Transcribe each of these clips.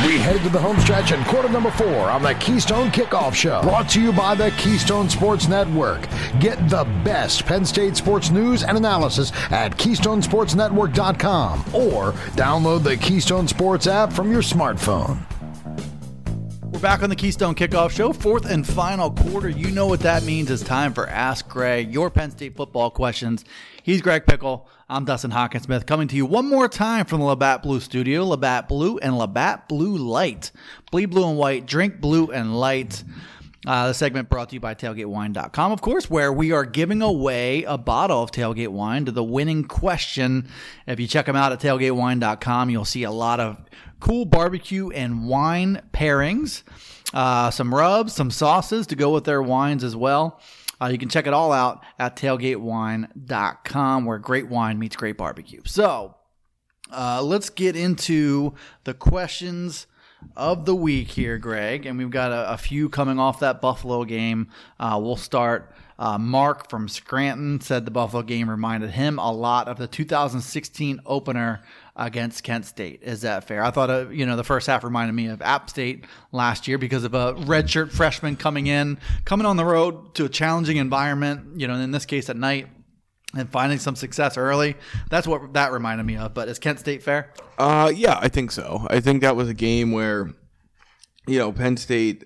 We head to the home stretch in quarter number 4 on the Keystone Kickoff Show. Brought to you by the Keystone Sports Network. Get the best Penn State sports news and analysis at KeystoneSportsNetwork.com or download the Keystone Sports app from your smartphone. We're back on the Keystone Kickoff Show, fourth and final quarter. You know what that means. It's time for Ask Greg, your Penn State football questions. He's Greg Pickle. I'm Dustin Hawkinsmith, coming to you one more time from the Labatt Blue Studio. Labatt Blue and Labatt Blue Light. Bleed blue and white, drink blue and light. The segment brought to you by TailgateWine.com, of course, where we are giving away a bottle of Tailgate Wine to the winning question. If you check them out at TailgateWine.com, you'll see a lot of cool barbecue and wine pairings, some rubs, some sauces to go with their wines as well. You can check it all out at tailgatewine.com, where great wine meets great barbecue. So let's get into the questions of the week here, Greg. And we've got a few coming off that Buffalo game. We'll start. Mark from Scranton said the Buffalo game reminded him a lot of the 2016 opener against Kent State. Is that fair? I thought, the first half reminded me of App State last year because of a redshirt freshman coming on the road to a challenging environment, in this case at night, and finding some success early. That's what that reminded me of. But is Kent State fair? Yeah, I think so. I think that was a game where, Penn State,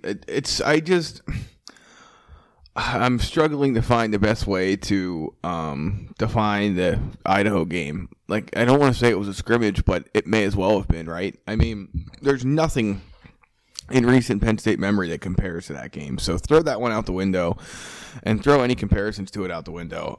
I'm struggling to find the best way to define the Idaho game. Like, I don't want to say it was a scrimmage, but it may as well have been, right? I mean, there's nothing in recent Penn State memory that compares to that game. So throw that one out the window and throw any comparisons to it out the window.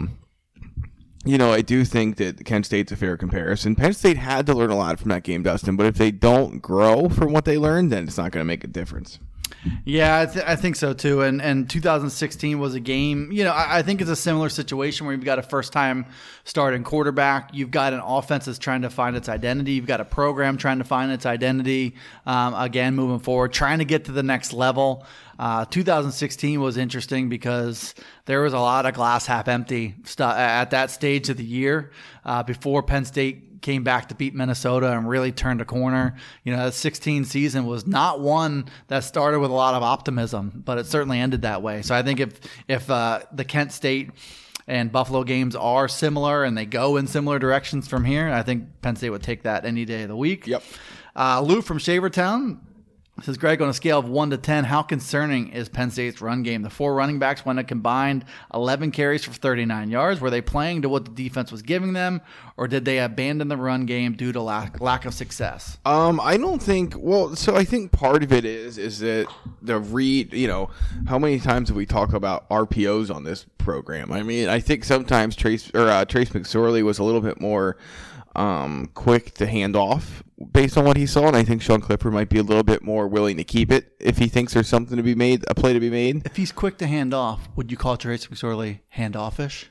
I do think that Kent State's a fair comparison. Penn State had to learn a lot from that game, Dustin, but if they don't grow from what they learned, then it's not going to make a difference. Yeah, I think so too. And 2016 was a game, I think it's a similar situation where you've got a first-time starting quarterback. You've got an offense that's trying to find its identity. You've got a program trying to find its identity, again, moving forward, trying to get to the next level. 2016 was interesting because there was a lot of glass half empty stuff at that stage of the year before Penn State came back to beat Minnesota and really turned a corner. The 16 season was not one that started with a lot of optimism, but it certainly ended that way. So I think if the Kent State and Buffalo games are similar and they go in similar directions from here, I think Penn State would take that any day of the week. Yep. Lou from Shavertown says, Greg, on a scale of 1 to 10, how concerning is Penn State's run game? The 4 running backs went a combined 11 carries for 39 yards. Were they playing to what the defense was giving them, or did they abandon the run game due to lack of success? I don't think. Well, so I think part of it is that the read. How many times have we talked about RPOs on this program? I mean, I think sometimes Trace McSorley was a little bit more quick to hand off based on what he saw, and I think Sean Clifford might be a little bit more willing to keep it if he thinks there's something to be made, a play to be made. If he's quick to hand off, would you call Trace McSorley hand-offish?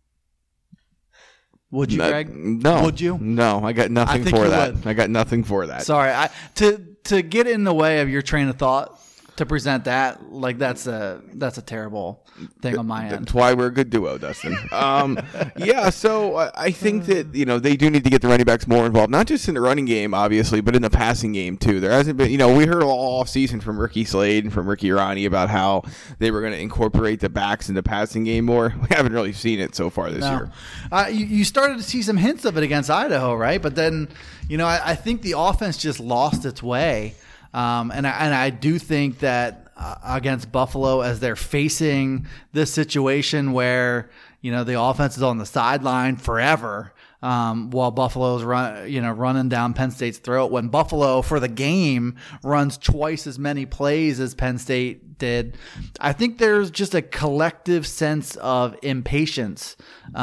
Would you, Greg? No. Would you? No, I got nothing for that. Would. I got nothing for that. Sorry, to get in the way of your train of thought, to present that, like, that's a terrible thing on my end. That's why we're a good duo, Dustin. Yeah, so I think that, they do need to get the running backs more involved, not just in the running game, obviously, but in the passing game, too. There hasn't been, we heard all offseason from Ricky Slade and from Ricky Ronnie about how they were going to incorporate the backs in the passing game more. We haven't really seen it so far this year. You started to see some hints of it against Idaho, right? But then, I think the offense just lost its way. And I do think that against Buffalo, as they're facing this situation where, the offense is on the sideline forever, while Buffalo's running down Penn State's throat, when Buffalo for the game runs twice as many plays as Penn State did, I think there's just a collective sense of impatience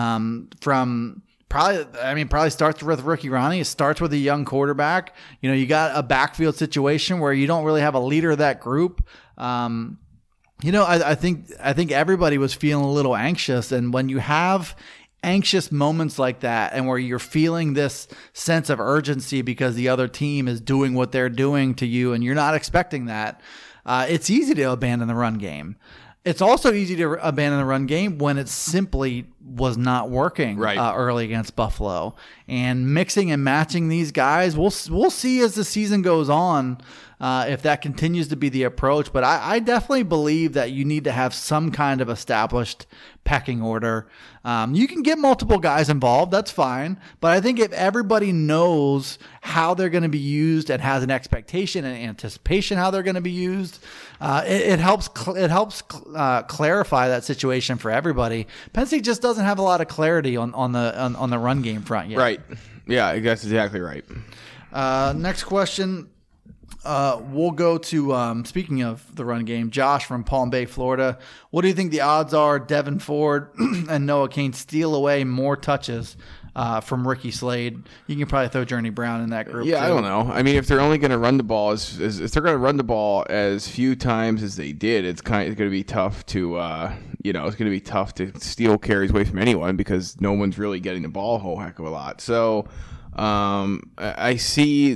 from Probably starts with rookie Ronnie. It starts with a young quarterback. You got a backfield situation where you don't really have a leader of that group. I think everybody was feeling a little anxious, and when you have anxious moments like that, and where you're feeling this sense of urgency because the other team is doing what they're doing to you, and you're not expecting that, it's easy to abandon the run game. It's also easy to abandon the run game when it's simply was not working Right. Early against Buffalo. And mixing and matching these guys, we'll see as the season goes on if that continues to be the approach. But I definitely believe that you need to have some kind of established pecking order. You can get multiple guys involved, that's fine. But I think if everybody knows how they're going to be used and has an expectation and anticipation how they're going to be used, it helps clarify that situation for everybody. Penn State just doesn't have a lot of clarity on the run game front yet. Right. Yeah, that's exactly right. Next question. We'll go to, speaking of the run game, Josh from Palm Bay, Florida. What do you think the odds are Devin Ford and Noah Cain steal away more touches from Ricky Slade? You can probably throw Journey Brown in that group. Yeah, too. I don't know. I mean, if they're only going to run the ball if they're going to run the ball as few times as they did, it's going to be tough to it's going to be tough to steal carries away from anyone because no one's really getting the ball a whole heck of a lot. So I see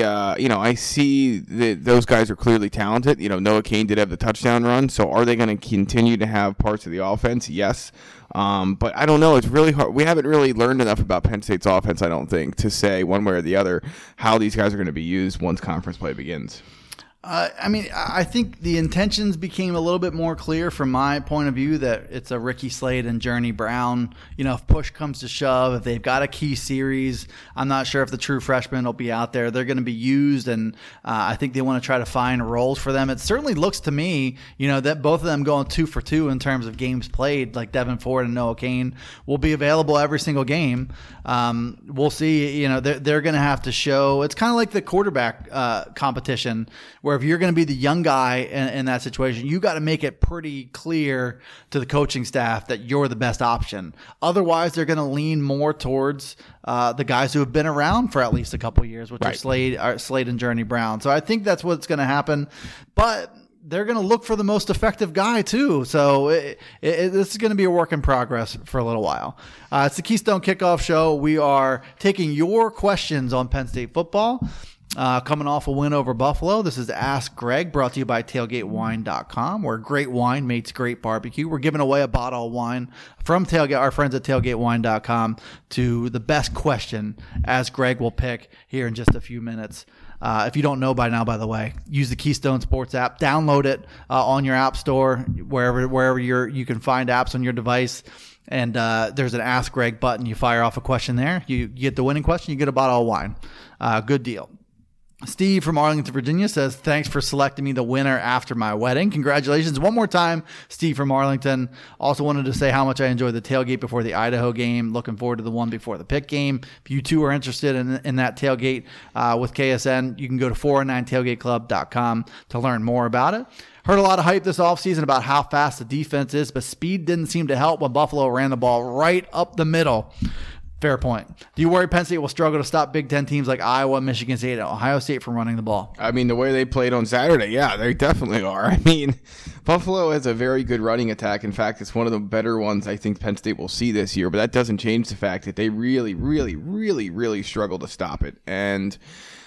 those guys are clearly talented. Noah Cain did have the touchdown run. So are they going to continue to have parts of the offense? Yes. But I don't know. It's really hard. We haven't really learned enough about Penn State's offense, I don't think, to say one way or the other how these guys are going to be used once conference play begins. I think the intentions became a little bit more clear from my point of view that it's a Ricky Slade and Journey Brown. If push comes to shove, if they've got a key series, I'm not sure if the true freshmen will be out there. They're going to be used, and I think they want to try to find roles for them. It certainly looks to me, that both of them going 2 for 2 in terms of games played, like Devin Ford and Noah Cain, will be available every single game. We'll see. They're going to have to show. It's kind of like the quarterback competition, where if you're going to be the young guy in that situation, you got to make it pretty clear to the coaching staff that you're the best option. Otherwise, they're going to lean more towards the guys who have been around for at least a couple of years, which are Slade and Journey Brown. So I think that's what's going to happen. But they're going to look for the most effective guy too. So this is going to be a work in progress for a little while. It's the Keystone Kickoff Show. We are taking your questions on Penn State football. Coming off a win over Buffalo, this is Ask Greg, brought to you by TailgateWine.com, where great wine meets great barbecue. We're giving away a bottle of wine from our friends at TailgateWine.com to the best question, as Greg will pick here in just a few minutes. If you don't know by now, by the way, use the Keystone Sports app. Download it on your app store, wherever you can find apps on your device. And there's an Ask Greg button. You fire off a question there. You get the winning question. You get a bottle of wine. Good deal. Steve from Arlington, Virginia says, thanks for selecting me the winner after my wedding. Congratulations. One more time, Steve from Arlington. Also wanted to say how much I enjoyed the tailgate before the Idaho game. Looking forward to the one before the Pitt game. If you too are interested in that tailgate with KSN, you can go to 409tailgateclub.com to learn more about it. Heard a lot of hype this offseason about how fast the defense is, but speed didn't seem to help when Buffalo ran the ball right up the middle. Fair point. Do you worry Penn State will struggle to stop Big Ten teams like Iowa, Michigan State, and Ohio State from running the ball? I mean, the way they played on Saturday, yeah, they definitely are. I mean, Buffalo has a very good running attack. In fact, it's one of the better ones I think Penn State will see this year, but that doesn't change the fact that they really, really, really, really struggle to stop it. And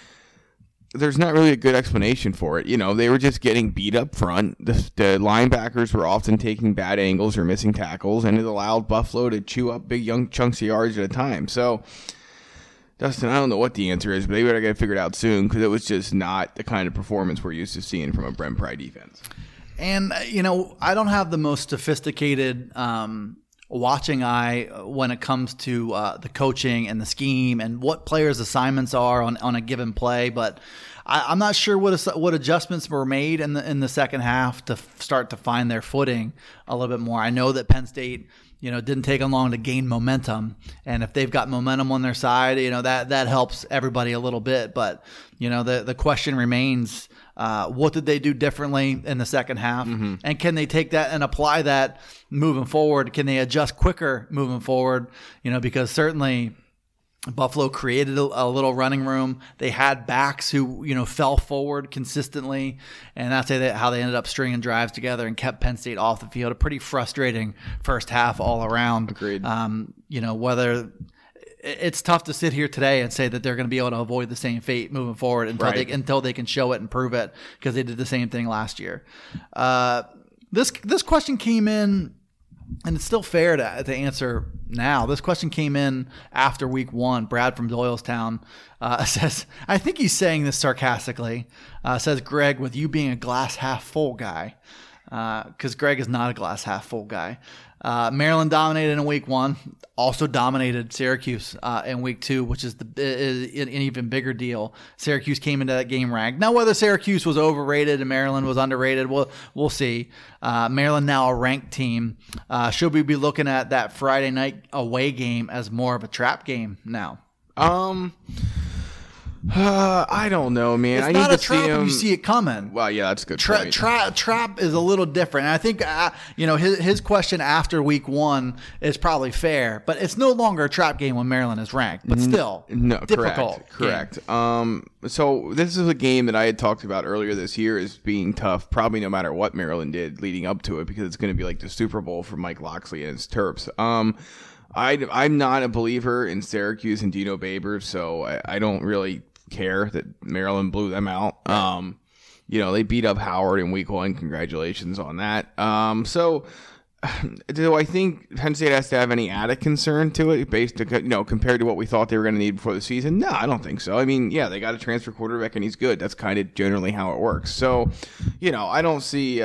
there's not really a good explanation for it. They were just getting beat up front. The linebackers were often taking bad angles or missing tackles, and it allowed Buffalo to chew up big, young chunks of yards at a time. So, Dustin, I don't know what the answer is, but they better get it figured out soon because it was just not the kind of performance we're used to seeing from a Brent Pry defense. And, I don't have the most sophisticated watching eye when it comes to the coaching and the scheme and what players' assignments are on a given play, but I'm not sure what adjustments were made in the second half to start to find their footing a little bit more. I know that Penn State didn't take them long to gain momentum, and if they've got momentum on their side, that helps everybody a little bit. But the question remains: what did they do differently in the second half, and can they take that and apply that moving forward? Can they adjust quicker moving forward? Because certainly Buffalo created a little running room. They had backs who, fell forward consistently, and that's how they ended up stringing drives together and kept Penn State off the field. A pretty frustrating first half all around. Agreed. Whether it's tough to sit here today and say that they're going to be able to avoid the same fate moving forward until they can show it and prove it, because they did the same thing last year. This question came in and it's still fair to answer now. This question came in after week 1. Brad from Doylestown says, I think he's saying this sarcastically, says, Greg, with you being a glass half full guy, because Greg is not a glass half full guy. Maryland dominated in week 1, also dominated Syracuse in week 2, which is an even bigger deal. Syracuse came into that game ranked. Now, whether Syracuse was overrated and Maryland was underrated, we'll see. Maryland now a ranked team. Should we be looking at that Friday night away game as more of a trap game now? I don't know, man. It's I not need a to trap see him. if you see it coming. Well, yeah, that's a good point. Trap is a little different. And I think his question after week 1 is probably fair, but it's no longer a trap game when Maryland is ranked. But still, difficult. Correct. So this is a game that I had talked about earlier this year as being tough, probably no matter what Maryland did leading up to it, because it's going to be like the Super Bowl for Mike Locksley and his Terps. I'm not a believer in Syracuse and Dino Babers, so I don't really care that Maryland blew them out. They beat up Howard in week 1. Congratulations on that. So do I think Penn State has to have any added concern to it compared to what we thought they were going to need before the season? No, I don't think so. I mean, yeah, they got a transfer quarterback and he's good. That's kind of generally how it works. So, I don't see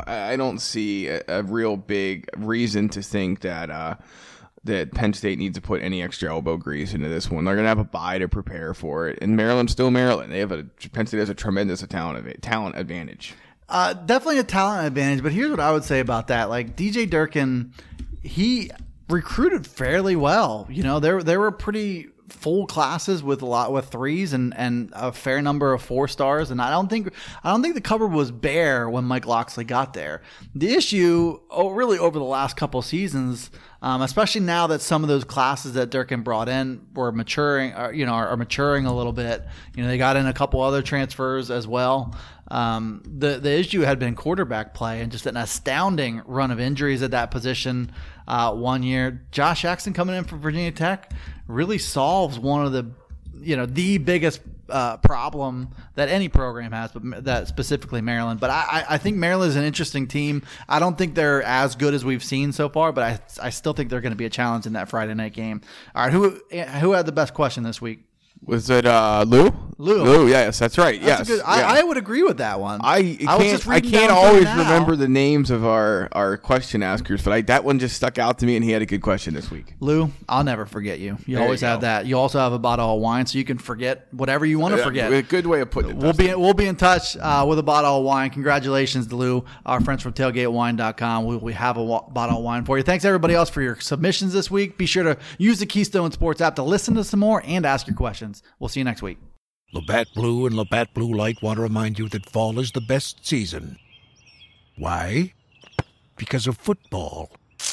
a real big reason to think that Penn State needs to put any extra elbow grease into this one. They're going to have a bye to prepare for it. And Maryland's still Maryland. Penn State has a tremendous talent advantage. Definitely a talent advantage. But here's what I would say about that. Like DJ Durkin, he recruited fairly well. There were pretty full classes with threes and a fair number of 4-stars, and I don't think the cupboard was bare when Mike Locksley got there. The issue, really over the last couple of seasons, especially now that some of those classes that Durkin brought in were maturing, are maturing a little bit. They got in a couple other transfers as well. The issue had been quarterback play and just an astounding run of injuries at that position. 1 year, Josh Jackson coming in from Virginia Tech really solves one of the biggest problem that any program has, but that specifically Maryland. But I think Maryland is an interesting team. I don't think they're as good as we've seen so far, but I still think they're going to be a challenge in that Friday night game. All right, who had the best question this week? Was it Lou? Lou, yes, that's right. That's yes, I would agree with that one. I can't always remember the names of our question askers, but that one just stuck out to me, and he had a good question this week. Lou, I'll never forget you. You always have that. You also have a bottle of wine, so you can forget whatever you want to forget. A good way of putting it. We'll be in touch with a bottle of wine. Congratulations to Lou, our friends from TailgateWine.com. We have a bottle of wine for you. Thanks everybody else for your submissions this week. Be sure to use the Keystone Sports app to listen to some more and ask your questions. We'll see you next week. Labatt Blue and Labatt Blue Light want to remind you that fall is the best season. Why? Because of football.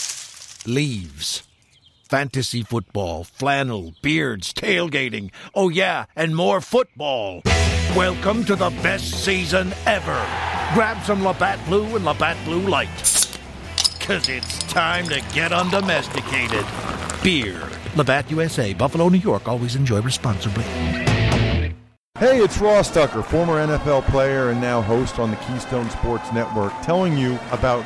Leaves. Fantasy football, flannel, beards, tailgating. Oh yeah, and more football. Welcome to the best season ever. Grab some Labatt Blue and Labatt Blue Light. 'Cause it's time to get undomesticated. Beer. Labatt USA, Buffalo, New York. Always enjoy responsibly. Hey, it's Ross Tucker, former NFL player and now host on the Keystone Sports Network, telling you about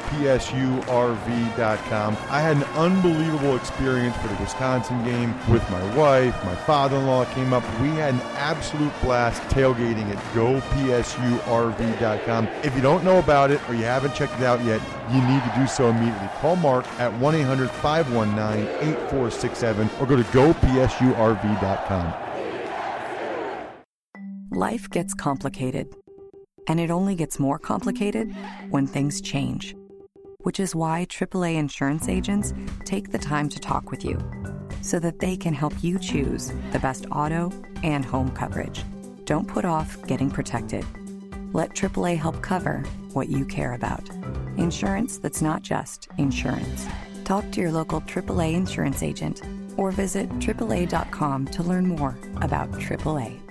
GoPSURV.com. I had an unbelievable experience for the Wisconsin game with my wife. My father-in-law came up. We had an absolute blast tailgating at GoPSURV.com. If you don't know about it or you haven't checked it out yet, you need to do so immediately. Call Mark at 1-800-519-8467 or go to GoPSURV.com. Life gets complicated, and it only gets more complicated when things change, which is why AAA insurance agents take the time to talk with you so that they can help you choose the best auto and home coverage. Don't put off getting protected. Let AAA help cover what you care about. Insurance that's not just insurance. Talk to your local AAA insurance agent or visit AAA.com to learn more about AAA.